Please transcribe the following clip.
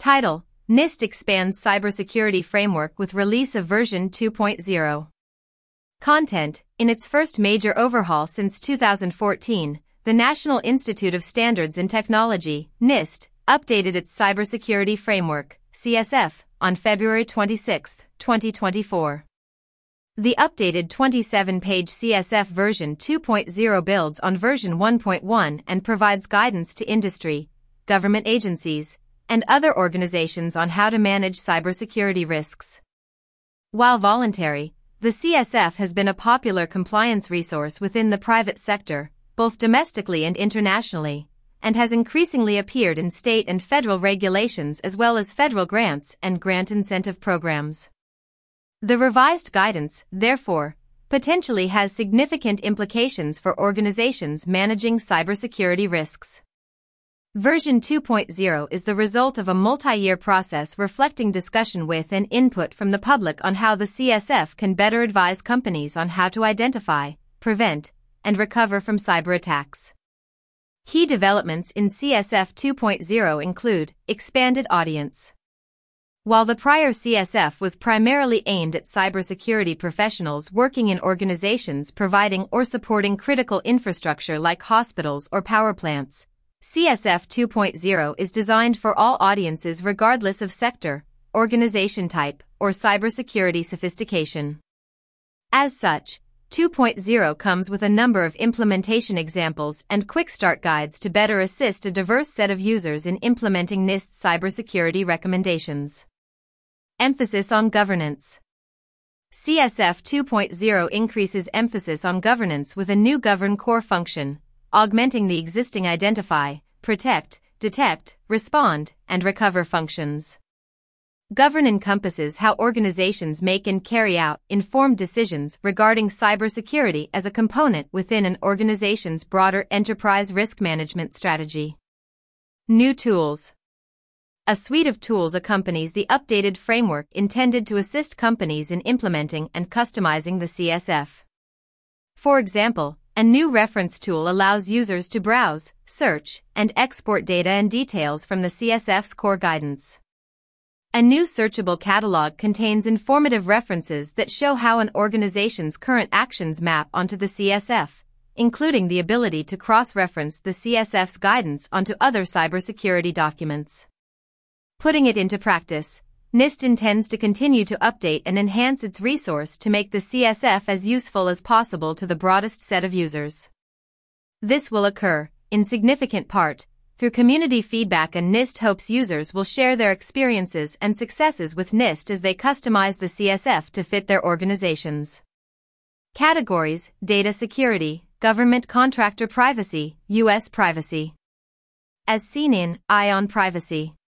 Title: NIST expands cybersecurity framework with release of version 2.0. Content: in its first major overhaul since 2014, the National Institute of Standards and Technology, NIST, updated its cybersecurity framework, CSF, on February 26, 2024. The updated 27-page CSF version 2.0 builds on version 1.1 and provides guidance to industry, government agencies, and other organizations on how to manage cybersecurity risks. While voluntary, the CSF has been a popular compliance resource within the private sector, both domestically and internationally, and has increasingly appeared in state and federal regulations as well as federal grants and grant incentive programs. The revised guidance, therefore, potentially has significant implications for organizations managing cybersecurity risks. Version 2.0 is the result of a multi-year process reflecting discussion with and input from the public on how the CSF can better advise companies on how to identify, prevent, and recover from cyber attacks. Key developments in CSF 2.0 include expanded audience. While the prior CSF was primarily aimed at cybersecurity professionals working in organizations providing or supporting critical infrastructure like hospitals or power plants, CSF 2.0 is designed for all audiences regardless of sector, organization type, or cybersecurity sophistication. As such, 2.0 comes with a number of implementation examples and quick start guides to better assist a diverse set of users in implementing NIST cybersecurity recommendations. Emphasis on governance. CSF 2.0 increases emphasis on governance with a new Govern core function, augmenting the existing Identify, Protect, Detect, Respond, and Recover functions. Govern encompasses how organizations make and carry out informed decisions regarding cybersecurity as a component within an organization's broader enterprise risk management strategy. New tools. A suite of tools accompanies the updated framework intended to assist companies in implementing and customizing the CSF. For example, a new reference tool allows users to browse, search, and export data and details from the CSF's core guidance. A new searchable catalog contains informative references that show how an organization's current actions map onto the CSF, including the ability to cross-reference the CSF's guidance onto other cybersecurity documents. Putting it into practice, NIST intends to continue to update and enhance its resource to make the CSF as useful as possible to the broadest set of users. This will occur, in significant part, through community feedback, and NIST hopes users will share their experiences and successes with NIST as they customize the CSF to fit their organizations. Categories: Data security, Government contractor privacy, U.S. privacy. As seen in Eye on Privacy.